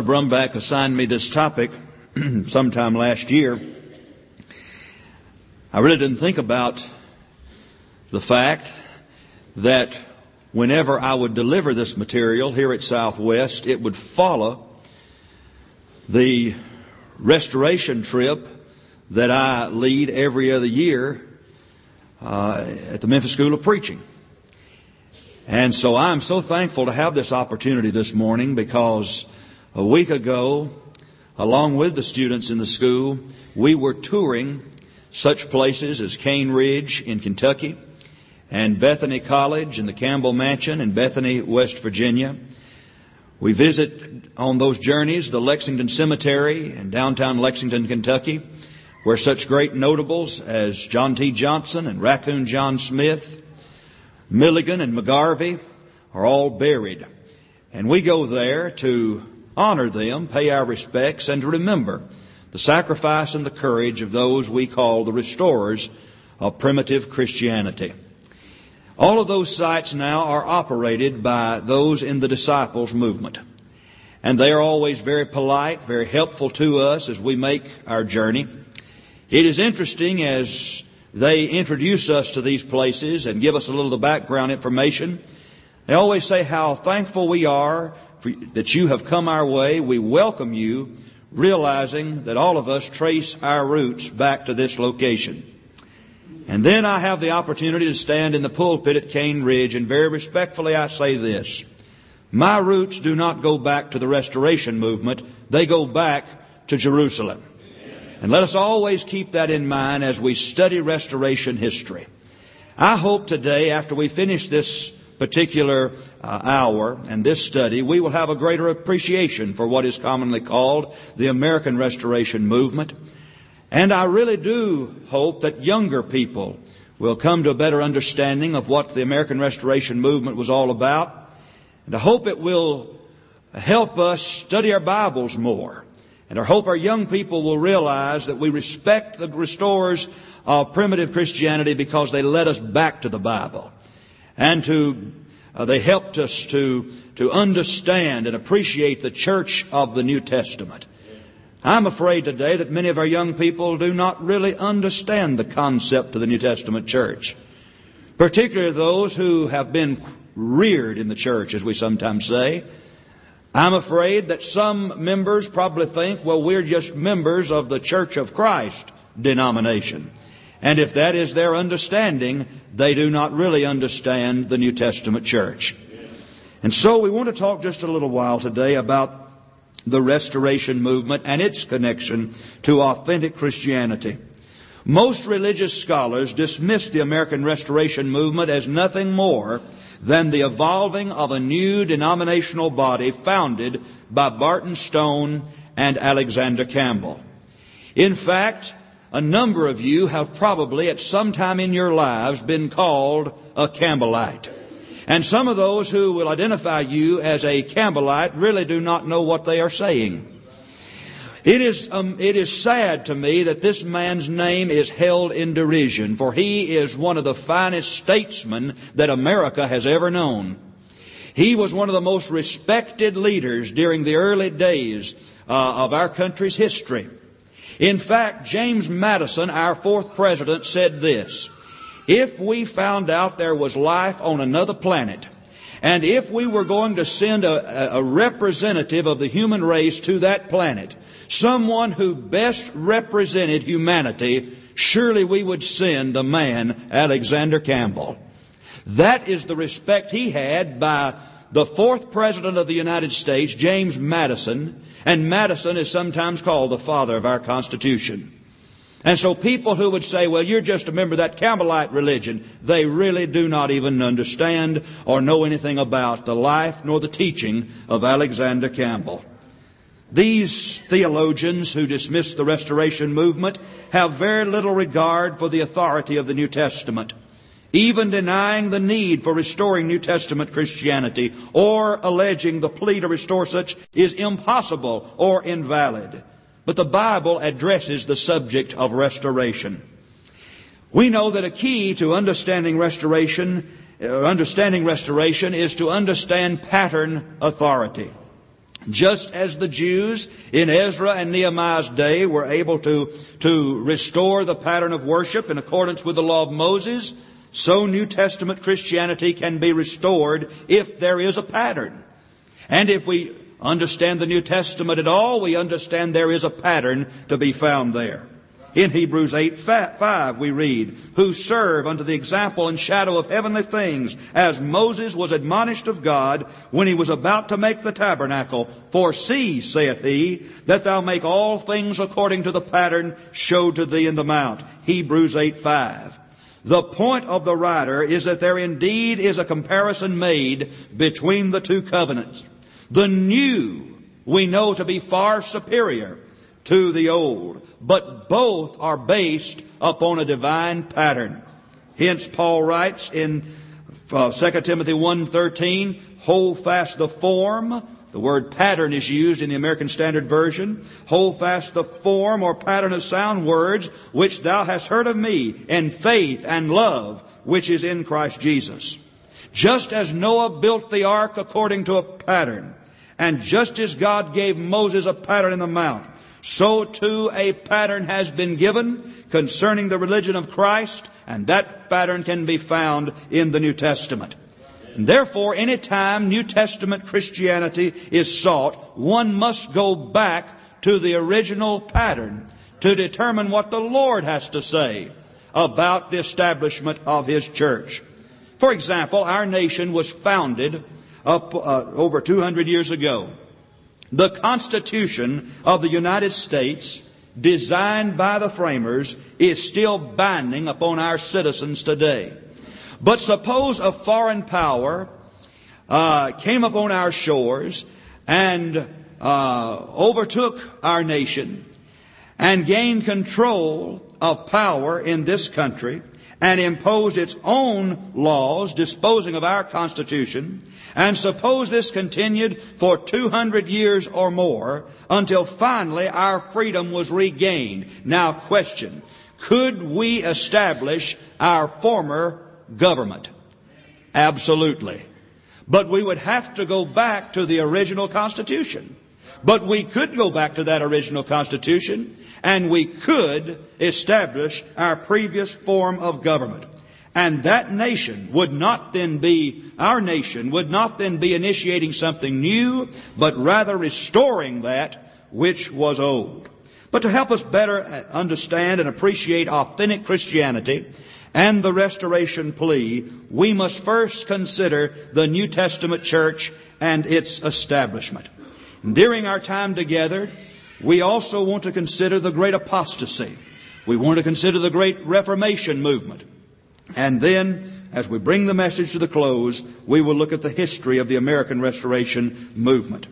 Brumback assigned me this topic sometime last year, I really didn't think about the fact that whenever I would deliver this material here at Southwest, it would follow the restoration trip that I lead every other year at the Memphis School of Preaching. And so I'm so thankful to have this opportunity this morning, because a week ago, along with the students in the school, we were touring such places as Cane Ridge in Kentucky and Bethany College and the Campbell Mansion in Bethany, West Virginia. We visit on those journeys the Lexington Cemetery in downtown Lexington, Kentucky, where such great notables as John T. Johnson and Raccoon John Smith, Milligan and McGarvey are all buried. And we go there to honor them, pay our respects, and to remember the sacrifice and the courage of those we call the restorers of primitive Christianity. All of those sites now are operated by those in the Disciples movement. And they are always very polite, very helpful to us as we make our journey. It is interesting as they introduce us to these places and give us a little of the background information. They always say how thankful we are that you have come our way. We welcome you, realizing that all of us trace our roots back to this location. And then I have the opportunity to stand in the pulpit at Cane Ridge, and very respectfully I say this: my roots do not go back to the Restoration movement. They go back to Jerusalem. And let us always keep that in mind as we study Restoration history. I hope today, after we finish this particular hour and this study, we will have a greater appreciation for what is commonly called the American Restoration movement. And I really do hope that younger people will come to a better understanding of what the American Restoration movement was all about. And I hope it will help us study our Bibles more. And I hope our young people will realize that we respect the restorers of primitive Christianity because they led us back to the Bible. And they helped us to understand and appreciate the church of the New Testament. I'm afraid today that many of our young people do not really understand the concept of the New Testament church. Particularly those who have been reared in the church, as we sometimes say. I'm afraid that some members probably think, well, we're just members of the Church of Christ denomination. And if that is their understanding, they do not really understand the New Testament church. And so we want to talk just a little while today about the Restoration movement and its connection to authentic Christianity. Most religious scholars dismiss the American Restoration movement as nothing more than the evolving of a new denominational body founded by Barton Stone and Alexander Campbell. In fact, a number of you have probably at some time in your lives been called a Campbellite. And some of those who will identify you as a Campbellite really do not know what they are saying. It is sad to me that this man's name is held in derision, for he is one of the finest statesmen that America has ever known. He was one of the most respected leaders during the early days of our country's history. In fact, James Madison, our fourth president, said this: if we found out there was life on another planet, and if we were going to send a representative of the human race to that planet, someone who best represented humanity, surely we would send the man Alexander Campbell. That is the respect he had by the fourth president of the United States, James Madison. And Madison is sometimes called the father of our Constitution. And so people who would say, well, you're just a member of that Campbellite religion, they really do not even understand or know anything about the life nor the teaching of Alexander Campbell. These theologians who dismiss the Restoration movement have very little regard for the authority of the New Testament, even denying the need for restoring New Testament Christianity, or alleging the plea to restore such is impossible or invalid. But the Bible addresses the subject of restoration. We know that a key to understanding restoration is to understand pattern authority. Just as the Jews in Ezra and Nehemiah's day were able to restore the pattern of worship in accordance with the law of Moses, so New Testament Christianity can be restored if there is a pattern. And if we understand the New Testament at all, we understand there is a pattern to be found there. In Hebrews 8:5 we read, "Who serve unto the example and shadow of heavenly things, as Moses was admonished of God when he was about to make the tabernacle. For see, saith he, that thou make all things according to the pattern showed to thee in the mount." Hebrews 8:5. The point of the writer is that there indeed is a comparison made between the two covenants. The new we know to be far superior to the old, but both are based upon a divine pattern. Hence Paul writes in 2 Timothy 1:13, "Hold fast the form." The word pattern is used in the American Standard Version. "Hold fast the form or pattern of sound words which thou hast heard of me in faith and love which is in Christ Jesus." Just as Noah built the ark according to a pattern, and just as God gave Moses a pattern in the mount, so too a pattern has been given concerning the religion of Christ, and that pattern can be found in the New Testament. And therefore, any time New Testament Christianity is sought, one must go back to the original pattern to determine what the Lord has to say about the establishment of His church. For example, our nation was founded over 200 years ago. The Constitution of the United States, designed by the framers, is still binding upon our citizens today. But suppose a foreign power came upon our shores and overtook our nation and gained control of power in this country and imposed its own laws disposing of our Constitution. And suppose this continued for 200 years or more until finally our freedom was regained. Now question, could we establish our former government? Absolutely. But we would have to go back to the original Constitution. But we could go back to that original Constitution, and we could establish our previous form of government. And that nation would not then be, our nation would not then be initiating something new, but rather restoring that which was old. But to help us better understand and appreciate authentic Christianity and the restoration plea, we must first consider the New Testament church and its establishment. During our time together, we also want to consider the great apostasy. We want to consider the great Reformation movement. And then, as we bring the message to the close, we will look at the history of the American Restoration movement.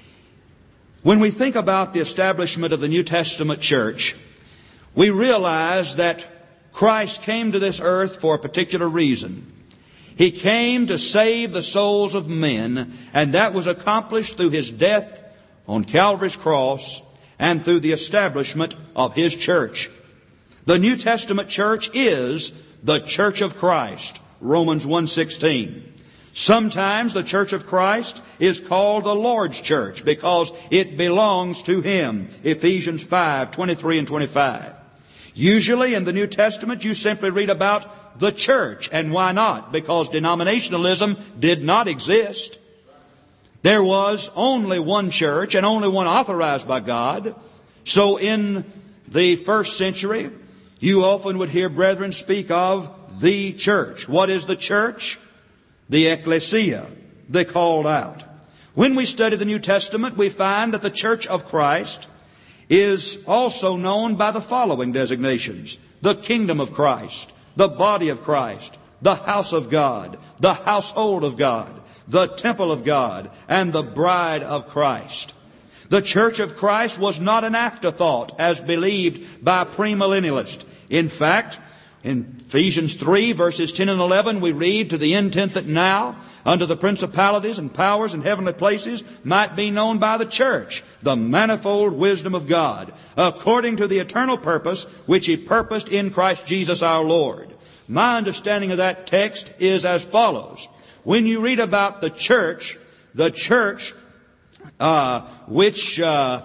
When we think about the establishment of the New Testament church, we realize that Christ came to this earth for a particular reason. He came to save the souls of men, and that was accomplished through His death on Calvary's cross and through the establishment of His church. The New Testament church is the Church of Christ, Romans 1:16. Sometimes the Church of Christ is called the Lord's church because it belongs to Him, Ephesians 5:23 and 25. Usually in the New Testament you simply read about the church. And why not? Because denominationalism did not exist. There was only one church and only one authorized by God. So in the first century, you often would hear brethren speak of the church. What is the church? The ecclesia, the called out. When we study the New Testament, we find that the Church of Christ is also known by the following designations: the kingdom of Christ, the body of Christ, the house of God, the household of God, the temple of God, and the bride of Christ. The Church of Christ was not an afterthought as believed by premillennialists. In fact, in Ephesians 3 verses 10 and 11 we read, "To the intent that now unto the principalities and powers in heavenly places might be known by the church the manifold wisdom of God, according to the eternal purpose which He purposed in Christ Jesus our Lord." My understanding of that text is as follows. When you read about the church which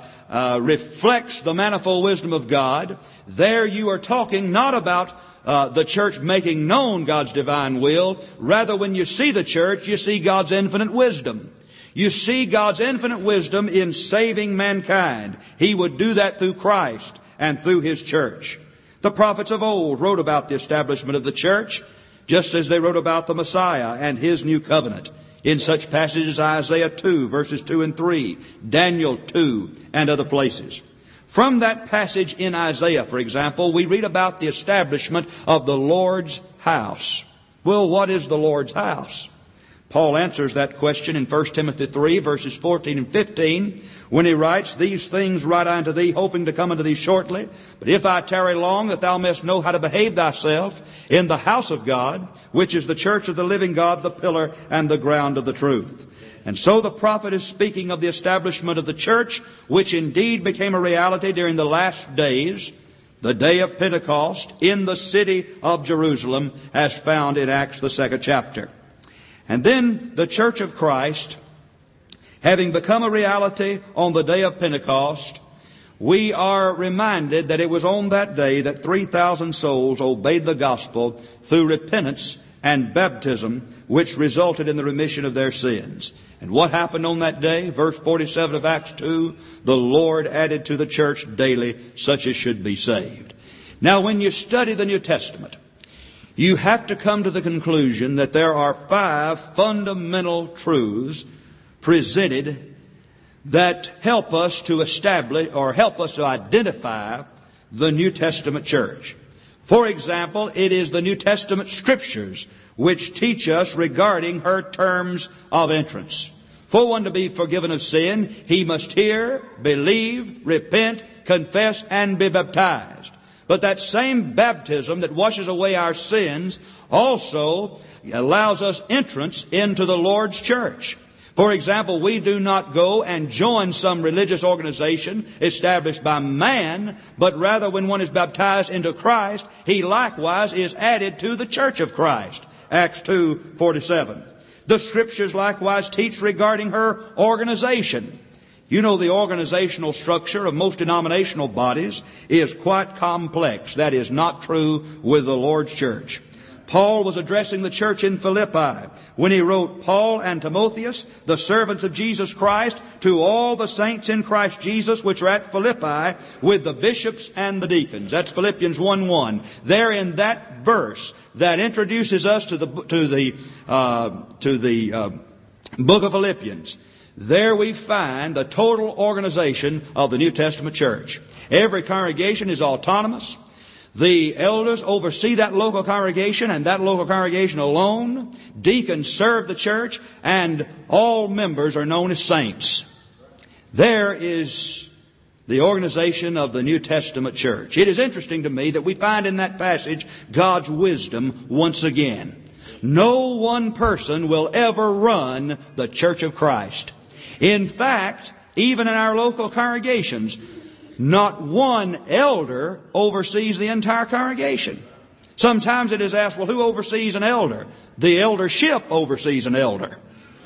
reflects the manifold wisdom of God, there you are talking not about the church making known God's divine will. Rather, when you see the church, you see God's infinite wisdom. You see God's infinite wisdom in saving mankind. He would do that through Christ and through His church. The prophets of old wrote about the establishment of the church, just as they wrote about the Messiah and His new covenant. In such passages, Isaiah 2, verses 2 and 3, Daniel 2, and other places. From that passage in Isaiah, for example, we read about the establishment of the Lord's house. Well, what is the Lord's house? Paul answers that question in 1 Timothy 3, verses 14 and 15, when he writes, "These things write I unto thee, hoping to come unto thee shortly. But if I tarry long, that thou mayest know how to behave thyself in the house of God, which is the church of the living God, the pillar and the ground of the truth." And so the prophet is speaking of the establishment of the church, which indeed became a reality during the last days, the day of Pentecost, in the city of Jerusalem, as found in Acts, the 2nd chapter. And then the church of Christ, having become a reality on the day of Pentecost, we are reminded that it was on that day that 3,000 souls obeyed the gospel through repentance and baptism, which resulted in the remission of their sins. And what happened on that day? Verse 47 of Acts 2, "The Lord added to the church daily such as should be saved." Now, when you study the New Testament, you have to come to the conclusion that there are 5 fundamental truths presented that help us to establish or help us to identify the New Testament church. For example, it is the New Testament scriptures which teach us regarding her terms of entrance. For one to be forgiven of sin, he must hear, believe, repent, confess, and be baptized. But that same baptism that washes away our sins also allows us entrance into the Lord's church. For example, we do not go and join some religious organization established by man, but rather when one is baptized into Christ, he likewise is added to the church of Christ. Acts 2:47. The scriptures likewise teach regarding her organization. You know, the organizational structure of most denominational bodies is quite complex. That is not true with the Lord's church. Paul was addressing the church in Philippi when he wrote, "Paul and Timotheus, the servants of Jesus Christ, to all the saints in Christ Jesus which are at Philippi, with the bishops and the deacons." That's Philippians 1:1. There in that verse that introduces us to the book of Philippians, there we find the total organization of the New Testament church. Every congregation is autonomous. The elders oversee that local congregation and that local congregation alone. Deacons serve the church, and all members are known as saints. There is the organization of the New Testament church. It is interesting to me that we find in that passage God's wisdom once again. No one person will ever run the church of Christ. In fact, even in our local congregations, not one elder oversees the entire congregation. Sometimes it is asked, well, who oversees an elder? The eldership oversees an elder.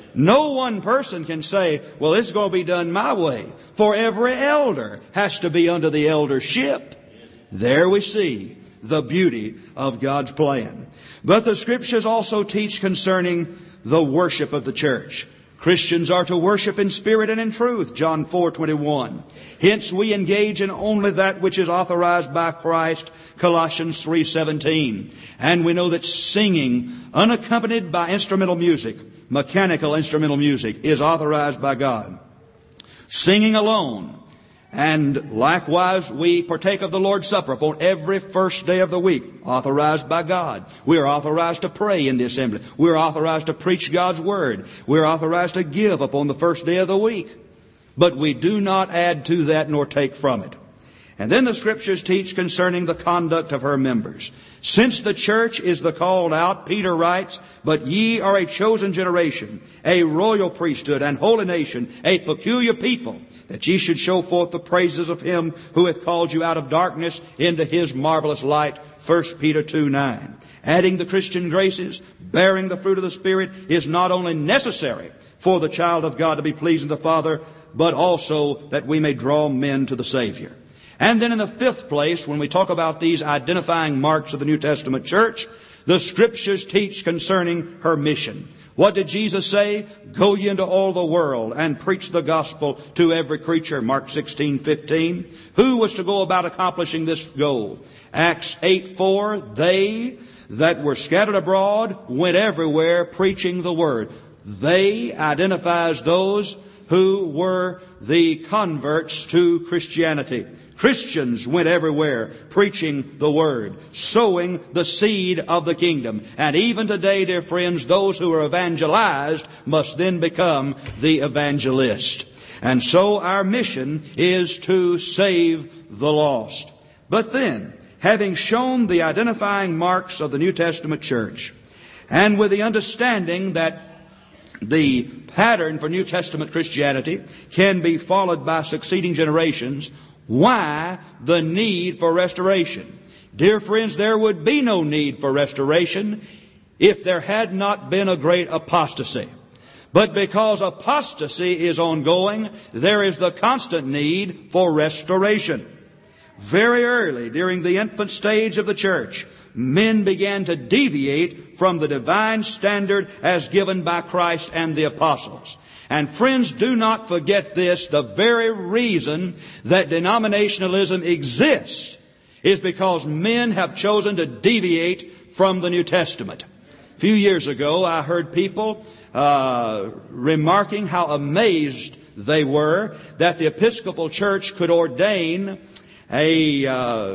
No one person can say, well, this is going to be done my way. For every elder has to be under the eldership. There we see the beauty of God's plan. But the scriptures also teach concerning the worship of the church. Christians are to worship in spirit and in truth, John 4:21. Hence we engage in only that which is authorized by Christ, Colossians 3:17. And we know that singing unaccompanied by instrumental music, mechanical instrumental music, is authorized by God. Singing alone. And likewise, we partake of the Lord's Supper upon every first day of the week, authorized by God. We are authorized to pray in the assembly. We are authorized to preach God's Word. We are authorized to give upon the first day of the week. But we do not add to that nor take from it. And then the Scriptures teach concerning the conduct of her members. Since the church is the called out, Peter writes, "But ye are a chosen generation, a royal priesthood, and holy nation, a peculiar people, that ye should show forth the praises of him who hath called you out of darkness into his marvelous light." 1 Peter 2:9. Adding the Christian graces, bearing the fruit of the Spirit, is not only necessary for the child of God to be pleasing to the Father, but also that we may draw men to the Savior. And then in the fifth place, when we talk about these identifying marks of the New Testament church, the Scriptures teach concerning her mission. What did Jesus say? Go ye into all the world and preach the gospel to every creature. Mark 16:15. Who was to go about accomplishing this goal? Acts 8:4. They that were scattered abroad went everywhere preaching the word. They identifies those who were the converts to Christianity. Christians went everywhere preaching the word, sowing the seed of the kingdom. And even today, dear friends, those who are evangelized must then become the evangelist. And so our mission is to save the lost. But then, having shown the identifying marks of the New Testament church, and with the understanding that the pattern for New Testament Christianity can be followed by succeeding generations, why the need for restoration? Dear friends, there would be no need for restoration if there had not been a great apostasy. But because apostasy is ongoing, there is the constant need for restoration. Very early during the infant stage of the church, men began to deviate from the divine standard as given by Christ and the apostles. And friends, do not forget this. The very reason that denominationalism exists is because men have chosen to deviate from the New Testament. A few years ago, I heard people remarking how amazed they were that the Episcopal Church could ordain an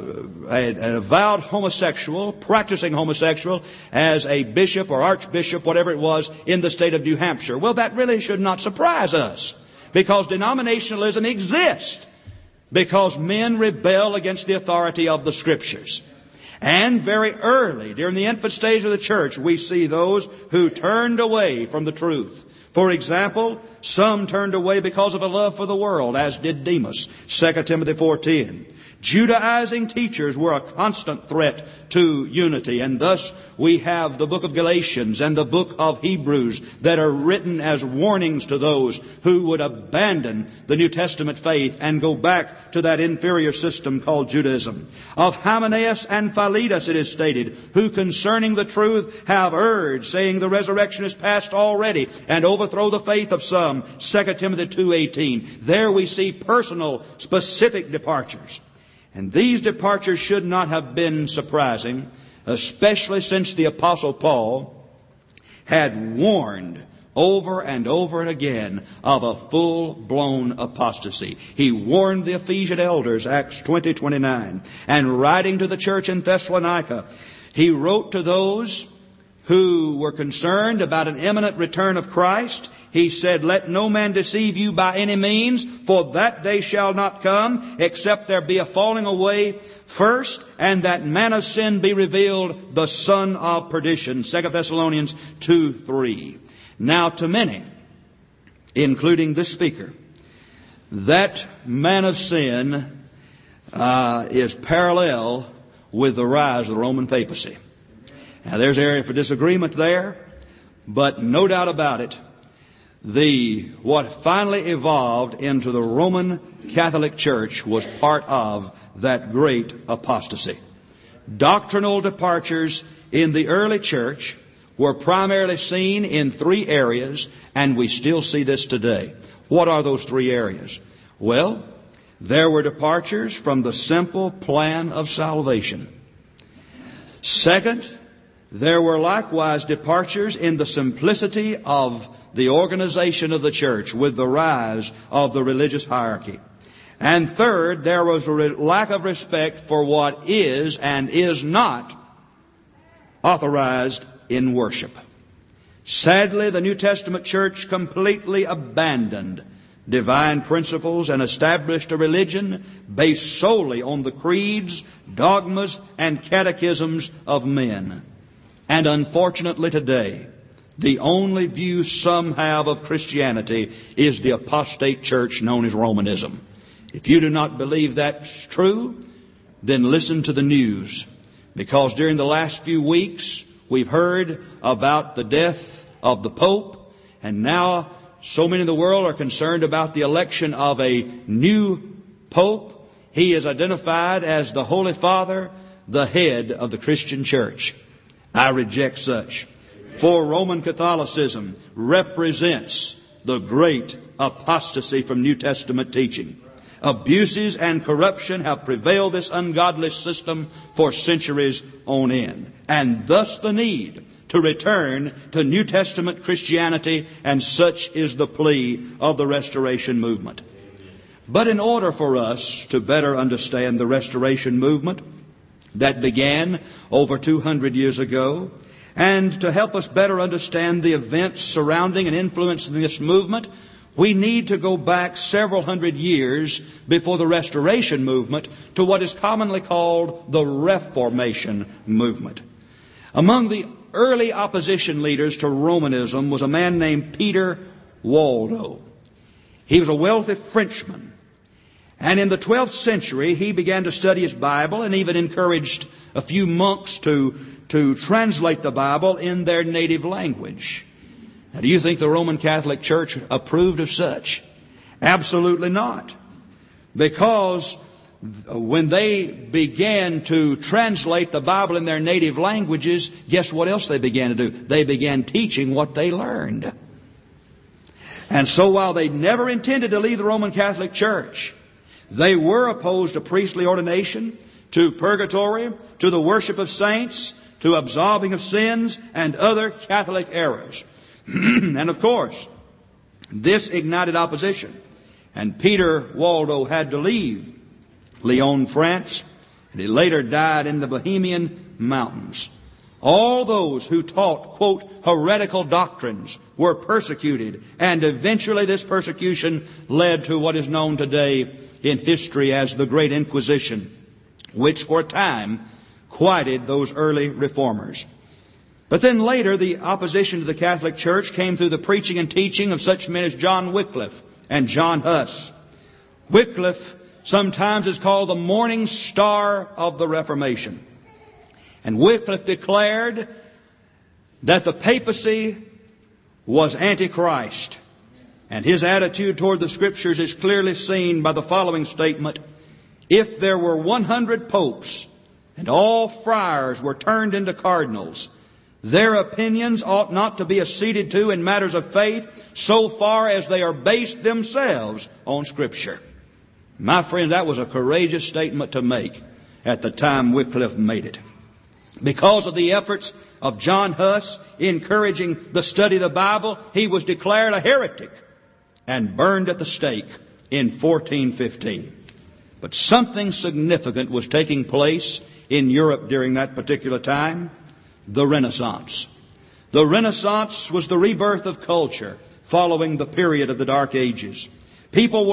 avowed homosexual, practicing homosexual, as a bishop or archbishop, whatever it was, in the state of New Hampshire. Well, that really should not surprise us, because denominationalism exists because men rebel against the authority of the Scriptures. And very early, during the infant stage of the church, we see those who turned away from the truth. For example, some turned away because of a love for the world, as did Demas, 2 Timothy 4:10. Judaizing teachers were a constant threat to unity, and thus we have the book of Galatians and the book of Hebrews that are written as warnings to those who would abandon the New Testament faith and go back to that inferior system called Judaism. Of Hymenaeus and Philetus it is stated, who concerning the truth have urged, saying the resurrection is past already, and overthrow the faith of some, 2 Timothy 2:18. There we see personal, specific departures. And these departures should not have been surprising, especially since the Apostle Paul had warned over and over and again of a full-blown apostasy. He warned the Ephesian elders, Acts 20:29. And writing to the church in Thessalonica, he wrote to those who were concerned about an imminent return of Christ. He said, let no man deceive you by any means, for that day shall not come, except there be a falling away first, and that man of sin be revealed, the son of perdition. 2 Thessalonians 2:3. Now to many, including this speaker, that man of sin is parallel with the rise of the Roman papacy. Now there's an area for disagreement there, but no doubt about it, what finally evolved into the Roman Catholic Church was part of that great apostasy. Doctrinal departures in the early church were primarily seen in three areas, and we still see this today. What are those three areas? Well, there were departures from the simple plan of salvation. Second, there were likewise departures in the simplicity of the organization of the church with the rise of the religious hierarchy. And third, there was a lack of respect for what is and is not authorized in worship. Sadly, the New Testament church completely abandoned divine principles and established a religion based solely on the creeds, dogmas, and catechisms of men. And unfortunately today, the only view some have of Christianity is the apostate church known as Romanism. If you do not believe that's true, then listen to the news. Because during the last few weeks, we've heard about the death of the Pope. And now so many in the world are concerned about the election of a new pope, he is identified as the Holy Father, the head of the Christian church. I reject such. For Roman Catholicism represents the great apostasy from New Testament teaching. Abuses and corruption have prevailed this ungodly system for centuries on end. And thus the need to return to New Testament Christianity, and such is the plea of the Restoration movement. But in order for us to better understand the Restoration movement that began over 200 years ago, and to help us better understand the events surrounding and influencing this movement, we need to go back several hundred years before the Restoration movement to what is commonly called the Reformation movement. Among the early opposition leaders to Romanism was a man named Peter Waldo. He was a wealthy Frenchman. And in the 12th century, he began to study his Bible and even encouraged a few monks to translate the Bible in their native language. Now, do you think the Roman Catholic Church approved of such? Absolutely not. Because when they began to translate the Bible in their native languages, guess what else they began to do? They began teaching what they learned. And so while they never intended to leave the Roman Catholic Church, they were opposed to priestly ordination, to purgatory, to the worship of saints, to absolving of sins, and other Catholic errors. And of course, this ignited opposition. And Peter Waldo had to leave Lyon, France, and he later died in the Bohemian mountains. All those who taught, quote, heretical doctrines were persecuted, and eventually this persecution led to what is known today in history as the Great Inquisition, which for a time quieted those early reformers. But then later, the opposition to the Catholic Church came through the preaching and teaching of such men as John Wycliffe and John Huss. Wycliffe sometimes is called the morning star of the Reformation. And Wycliffe declared that the papacy was Antichrist. And his attitude toward the Scriptures is clearly seen by the following statement: if there were 100 popes and all friars were turned into cardinals, their opinions ought not to be acceded to in matters of faith so far as they are based themselves on Scripture. My friend, that was a courageous statement to make at the time Wycliffe made it. Because of the efforts of John Huss encouraging the study of the Bible, he was declared a heretic and burned at the stake in 1415. But something significant was taking place in Europe during that particular time: the Renaissance. The Renaissance was the rebirth of culture following the period of the Dark Ages. People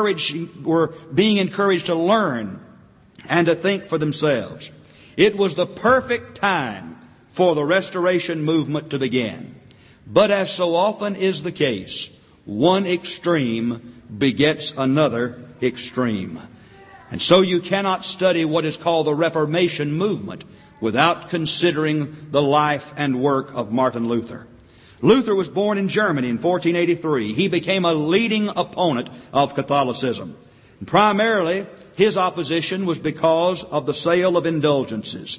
were being encouraged to learn and to think for themselves. It was the perfect time for the Restoration movement to begin. But as so often is the case, one extreme begets another extreme. And so you cannot study what is called the Reformation movement without considering the life and work of Martin Luther. Luther was born in Germany in 1483. He became a leading opponent of Catholicism. And primarily, his opposition was because of the sale of indulgences.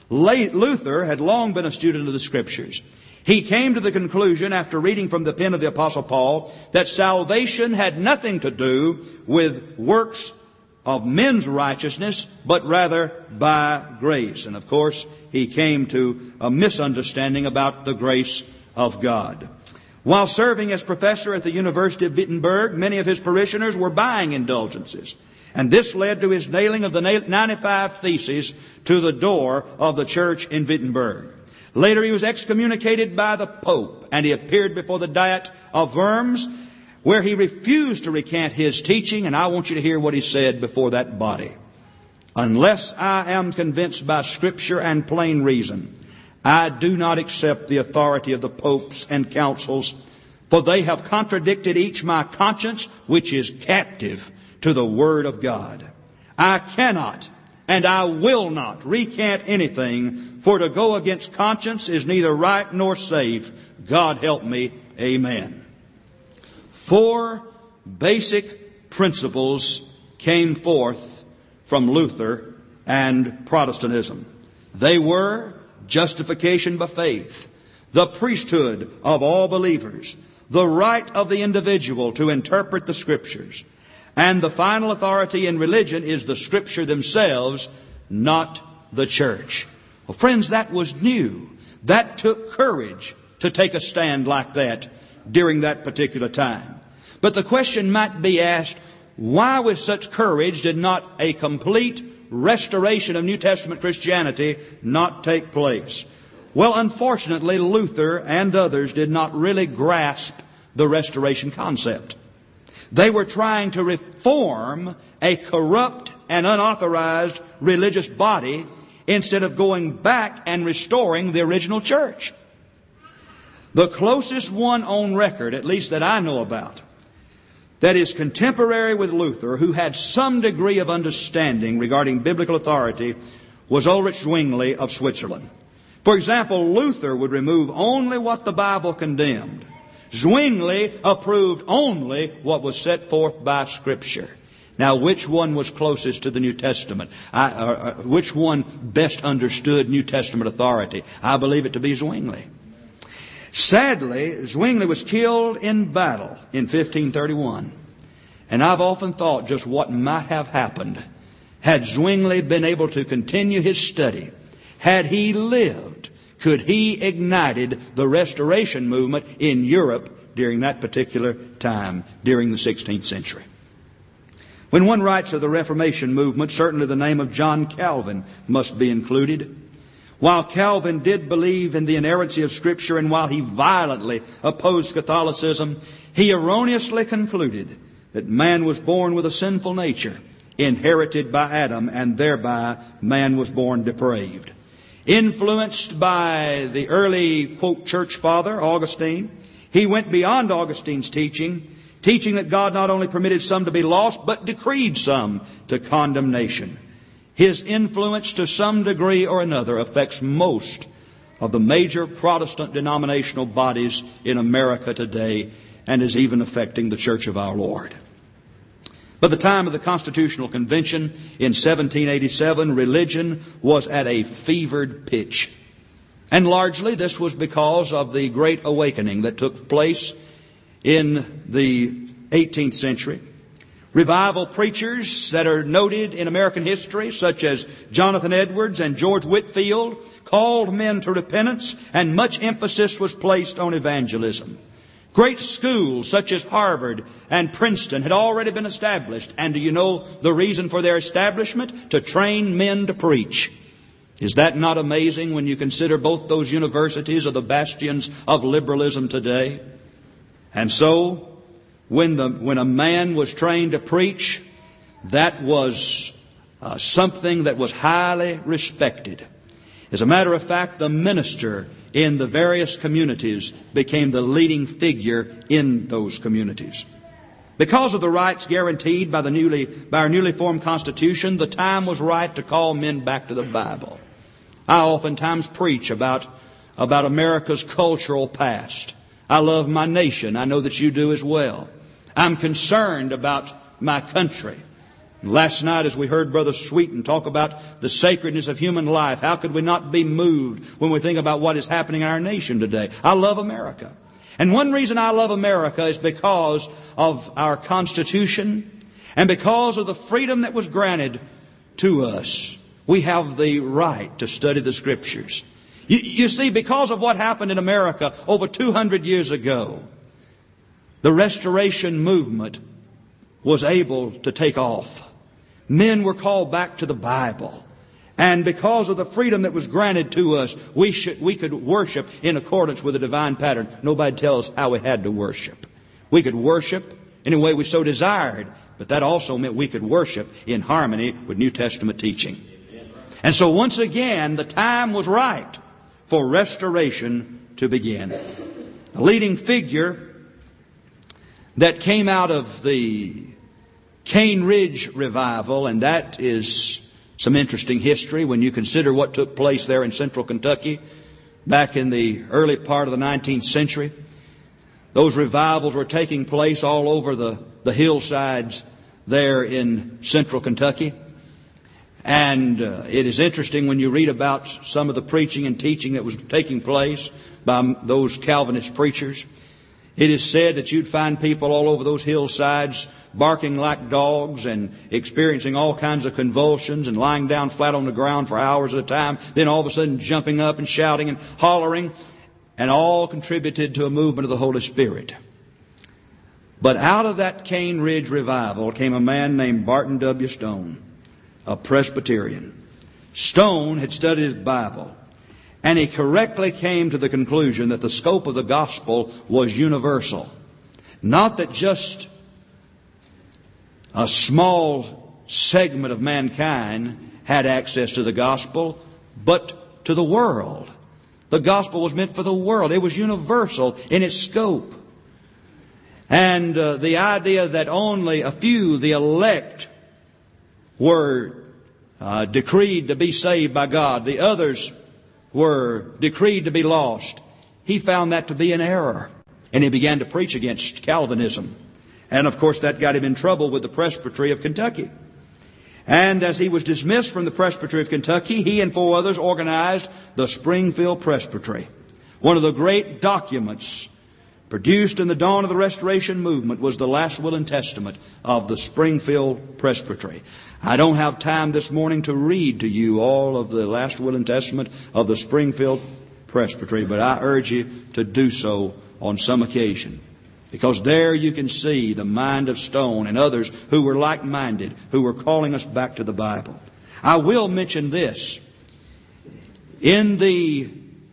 Luther had long been a student of the Scriptures. He came to the conclusion, after reading from the pen of the Apostle Paul, that salvation had nothing to do with works of men's righteousness, but rather by grace. And of course, he came to a misunderstanding about the grace of God. While serving as professor at the University of Wittenberg, many of his parishioners were buying indulgences. And this led to his nailing of the 95 Theses to the door of the church in Wittenberg. Later he was excommunicated by the Pope, and he appeared before the Diet of Worms, where he refused to recant his teaching. And I want you to hear what he said before that body. Unless I am convinced by Scripture and plain reason, I do not accept the authority of the popes and councils, for they have contradicted each my conscience, which is captive to the Word of God. I cannot and I will not recant anything, for to go against conscience is neither right nor safe. God help me. Amen. 4 basic principles came forth from Luther and Protestantism. They were justification by faith, the priesthood of all believers, the right of the individual to interpret the Scriptures, and the final authority in religion is the Scripture themselves, not the church. Well, friends, that was new. That took courage to take a stand like that during that particular time. But the question might be asked, why with such courage did not a complete restoration of New Testament Christianity not take place? Well, unfortunately, Luther and others did not really grasp the restoration concept. They were trying to reform a corrupt and unauthorized religious body instead of going back and restoring the original church. The closest one on record, at least that I know about, that is contemporary with Luther, who had some degree of understanding regarding biblical authority, was Ulrich Zwingli of Switzerland. For example, Luther would remove only what the Bible condemned. Zwingli approved only what was set forth by Scripture. Now, which one was closest to the New Testament? Which one best understood New Testament authority? I believe it to be Zwingli. Sadly, Zwingli was killed in battle in 1531. And I've often thought just what might have happened had Zwingli been able to continue his study. Had he lived, could he ignited the Restoration movement in Europe during that particular time, during the 16th century. When one writes of the Reformation movement, certainly the name of John Calvin must be included. While Calvin did believe in the inerrancy of Scripture and while he violently opposed Catholicism, he erroneously concluded that man was born with a sinful nature, inherited by Adam, and thereby man was born depraved. Influenced by the early, quote, church father, Augustine, he went beyond Augustine's teaching that God not only permitted some to be lost, but decreed some to condemnation. His influence to some degree or another affects most of the major Protestant denominational bodies in America today and is even affecting the Church of our Lord. By the time of the Constitutional Convention in 1787, religion was at a fevered pitch. And largely this was because of the Great Awakening that took place in the 18th century. Revival preachers that are noted in American history, such as Jonathan Edwards and George Whitefield, called men to repentance, and much emphasis was placed on evangelism. Great schools such as Harvard and Princeton had already been established. And do you know the reason for their establishment? To train men to preach. Is that not amazing when you consider both those universities are the bastions of liberalism today? And so, when a man was trained to preach, that was something that was highly respected. As a matter of fact, the minister in the various communities became the leading figure in those communities. Because of the rights guaranteed by our newly formed Constitution, the time was right to call men back to the Bible. I oftentimes preach about America's cultural past. I love my nation. I know that you do as well. I'm concerned about my country. Last night, as we heard Brother Sweeten talk about the sacredness of human life, how could we not be moved when we think about what is happening in our nation today? I love America. And one reason I love America is because of our Constitution and because of the freedom that was granted to us. We have the right to study the Scriptures. You see, because of what happened in America over 200 years ago, the Restoration movement was able to take off. Men were called back to the Bible. And because of the freedom that was granted to us, we could worship in accordance with a divine pattern. Nobody tells us how we had to worship. We could worship any way we so desired, but that also meant we could worship in harmony with New Testament teaching. And so once again, the time was right for restoration to begin. A leading figure that came out of the Cane Ridge revival, and that is some interesting history when you consider what took place there in central Kentucky back in the early part of the 19th century. Those revivals were taking place all over the hillsides there in central Kentucky. And it is interesting when you read about some of the preaching and teaching that was taking place by those Calvinist preachers. It is said that you'd find people all over those hillsides barking like dogs and experiencing all kinds of convulsions and lying down flat on the ground for hours at a time, then all of a sudden jumping up and shouting and hollering, and all contributed to a movement of the Holy Spirit. But out of that Cane Ridge revival came a man named Barton W. Stone, a Presbyterian. Stone had studied his Bible, and he correctly came to the conclusion that the scope of the gospel was universal. Not that just a small segment of mankind had access to the gospel, but to the world. The gospel was meant for the world. It was universal in its scope. And the idea that only a few, the elect, were decreed to be saved by God, the others were decreed to be lost, he found that to be an error. And he began to preach against Calvinism. And of course that got him in trouble with the Presbytery of Kentucky. And as he was dismissed from the Presbytery of Kentucky, he and 4 others organized the Springfield Presbytery. One of the great documents produced in the dawn of the Restoration movement was the Last Will and Testament of the Springfield Presbytery. I don't have time this morning to read to you all of the Last Will and Testament of the Springfield Presbytery, but I urge you to do so on some occasion. Because there you can see the mind of Stone and others who were like-minded, who were calling us back to the Bible. I will mention this. In the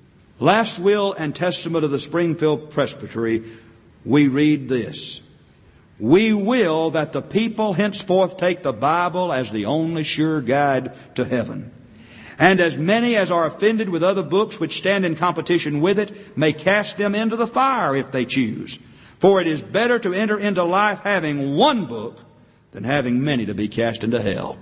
Last Will and Testament of the Springfield Presbytery, we read this: "We will that the people henceforth take the Bible as the only sure guide to heaven. And as many as are offended with other books which stand in competition with it may cast them into the fire if they choose. For it is better to enter into life having one book than having many to be cast into hell."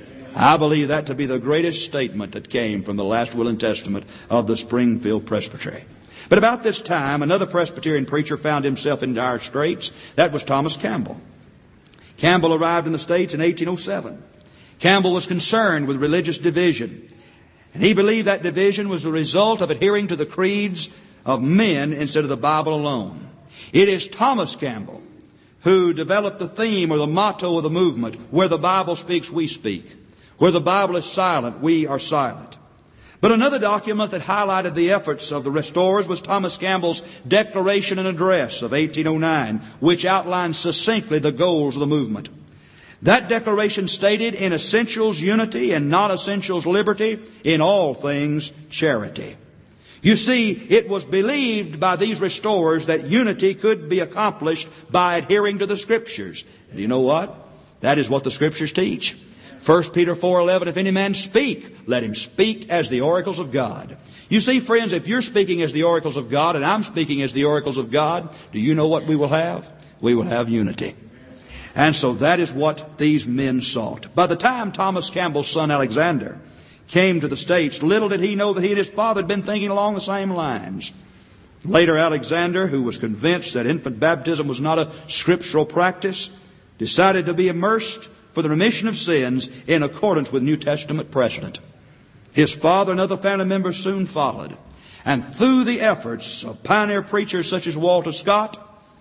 I believe that to be the greatest statement that came from the Last Will and Testament of the Springfield Presbytery. But about this time, another Presbyterian preacher found himself in dire straits. That was Thomas Campbell. Campbell arrived in the States in 1807. Campbell was concerned with religious division. And he believed that division was the result of adhering to the creeds of men instead of the Bible alone. It is Thomas Campbell who developed the theme or the motto of the movement: where the Bible speaks, we speak. Where the Bible is silent, we are silent. But another document that highlighted the efforts of the restorers was Thomas Campbell's Declaration and Address of 1809, which outlined succinctly the goals of the movement. That declaration stated, in essentials unity, in non-essentials liberty, in all things charity. You see, it was believed by these restorers that unity could be accomplished by adhering to the Scriptures. And you know what? That is what the Scriptures teach. 1 Peter 4:11, "If any man speak, let him speak as the oracles of God." You see, friends, if you're speaking as the oracles of God and I'm speaking as the oracles of God, do you know what we will have? We will have unity. And so that is what these men sought. By the time Thomas Campbell's son Alexander came to the States, little did he know that he and his father had been thinking along the same lines. Later, Alexander, who was convinced that infant baptism was not a scriptural practice, decided to be immersed for the remission of sins in accordance with New Testament precedent. His father and other family members soon followed. And through the efforts of pioneer preachers such as Walter Scott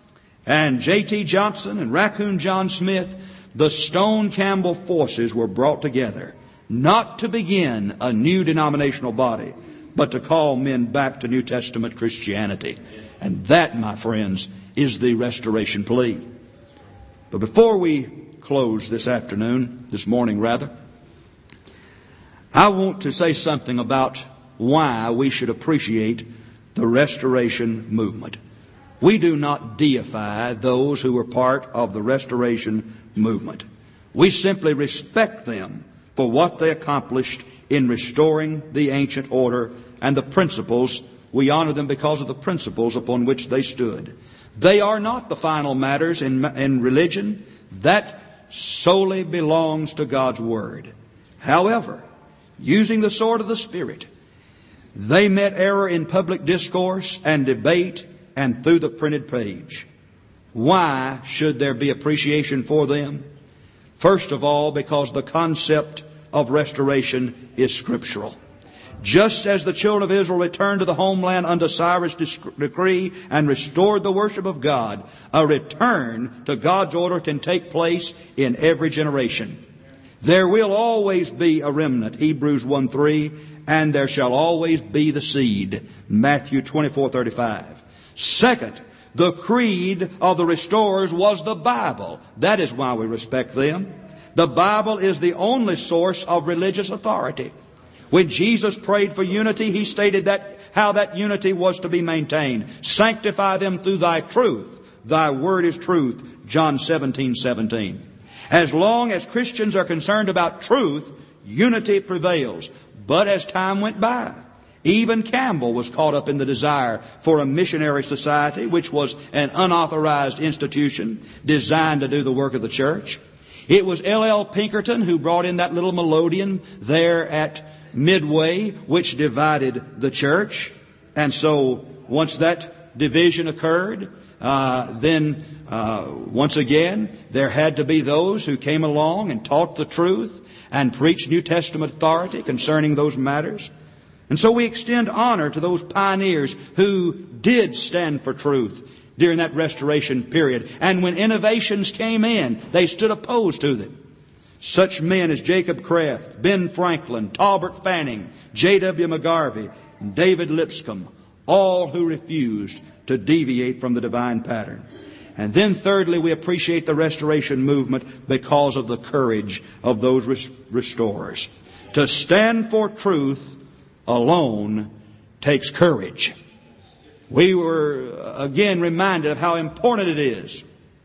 and J.T. Johnson and Raccoon John Smith, the Stone Campbell forces were brought together, not to begin a new denominational body, but to call men back to New Testament Christianity. And that, my friends, is the restoration plea. But before we close this morning, I want to say something about why we should appreciate the restoration movement. We do not deify those who were part of the restoration movement. We simply respect them for what they accomplished in restoring the ancient order and the principles. We honor them because of the principles upon which they stood. They are not the final matters in religion. That solely belongs to God's Word. However, using the sword of the Spirit, they met error in public discourse and debate and through the printed page. Why should there be appreciation for them? First of all, because the concept of restoration is scriptural. Just as the children of Israel returned to the homeland under Cyrus' decree and restored the worship of God, a return to God's order can take place in every generation. There will always be a remnant, Hebrews 1:3, and there shall always be the seed, Matthew 24:35. Second, the creed of the restorers was the Bible. That is why we respect them. The Bible is the only source of religious authority. When Jesus prayed for unity, He stated that how that unity was to be maintained. Sanctify them through Thy truth. Thy word is truth. John 17:17. As long as Christians are concerned about truth, unity prevails. But as time went by, even Campbell was caught up in the desire for a missionary society, which was an unauthorized institution designed to do the work of the church. It was L.L. Pinkerton who brought in that little melodeon there at Midway, which divided the church. And so once that division occurred, then once again there had to be those who came along and taught the truth and preached New Testament authority concerning those matters. And so we extend honor to those pioneers who did stand for truth during that restoration period. And when innovations came in, they stood opposed to them. Such men as Jacob Kraft, Ben Franklin, Talbert Fanning, J.W. McGarvey, and David Lipscomb, all who refused to deviate from the divine pattern. And then thirdly, we appreciate the restoration movement because of the courage of those restorers. To stand for truth alone takes courage. We were again reminded of how important it is.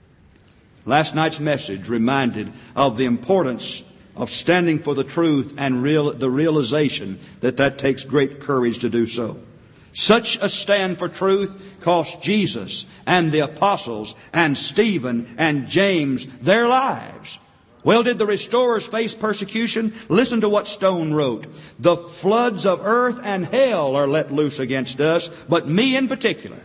Last night's message reminded of the importance of standing for the truth and the realization that that takes great courage to do so. Such a stand for truth cost Jesus and the apostles and Stephen and James their lives. Well, did the restorers face persecution? Listen to what Stone wrote. The floods of earth and hell are let loose against us, but me in particular.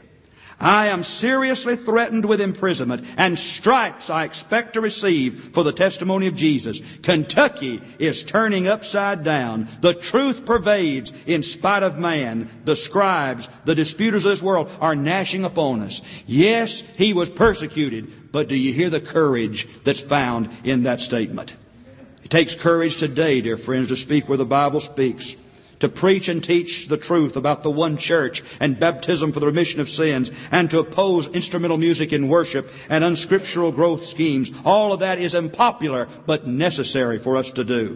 I am seriously threatened with imprisonment, and stripes I expect to receive for the testimony of Jesus. Kentucky is turning upside down. The truth pervades in spite of man. The scribes, the disputers of this world are gnashing upon us. Yes, he was persecuted, but do you hear the courage that's found in that statement? It takes courage today, dear friends, to speak where the Bible speaks. To preach and teach the truth about the one church and baptism for the remission of sins, and to oppose instrumental music in worship and unscriptural growth schemes. All of that is unpopular, but necessary for us to do.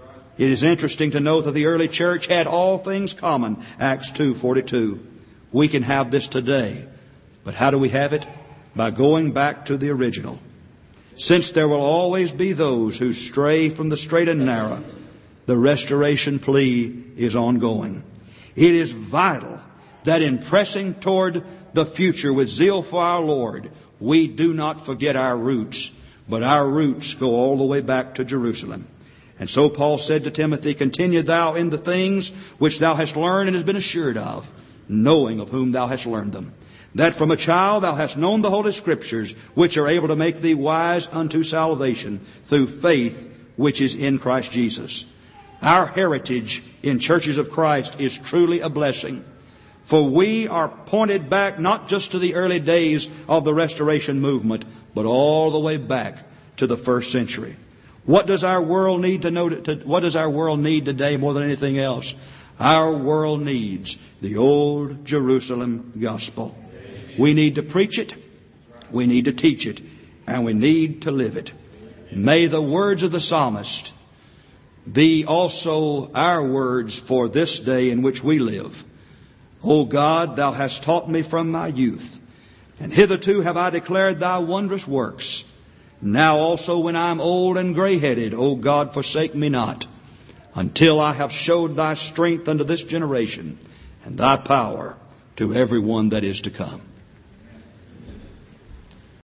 It is interesting to note that the early church had all things common, Acts 2:42. We can have this today, but how do we have it? By going back to the original. Since there will always be those who stray from the straight and narrow, the restoration plea is ongoing. It is vital that in pressing toward the future with zeal for our Lord, we do not forget our roots, but our roots go all the way back to Jerusalem. And so Paul said to Timothy, continue thou in the things which thou hast learned and hast been assured of, knowing of whom thou hast learned them. That from a child thou hast known the Holy Scriptures, which are able to make thee wise unto salvation through faith which is in Christ Jesus. Our heritage in churches of Christ is truly a blessing. For we are pointed back not just to the early days of the restoration movement, but all the way back to the first century. What does our world need to know? What does our world need today more than anything else? Our world needs the old Jerusalem gospel. We need to preach it, we need to teach it, and we need to live it. May the words of the psalmist be also our words for this day in which we live. O God, thou hast taught me from my youth, and hitherto have I declared thy wondrous works. Now also when I am old and gray-headed, O God, forsake me not, until I have showed thy strength unto this generation, and thy power to every one that is to come.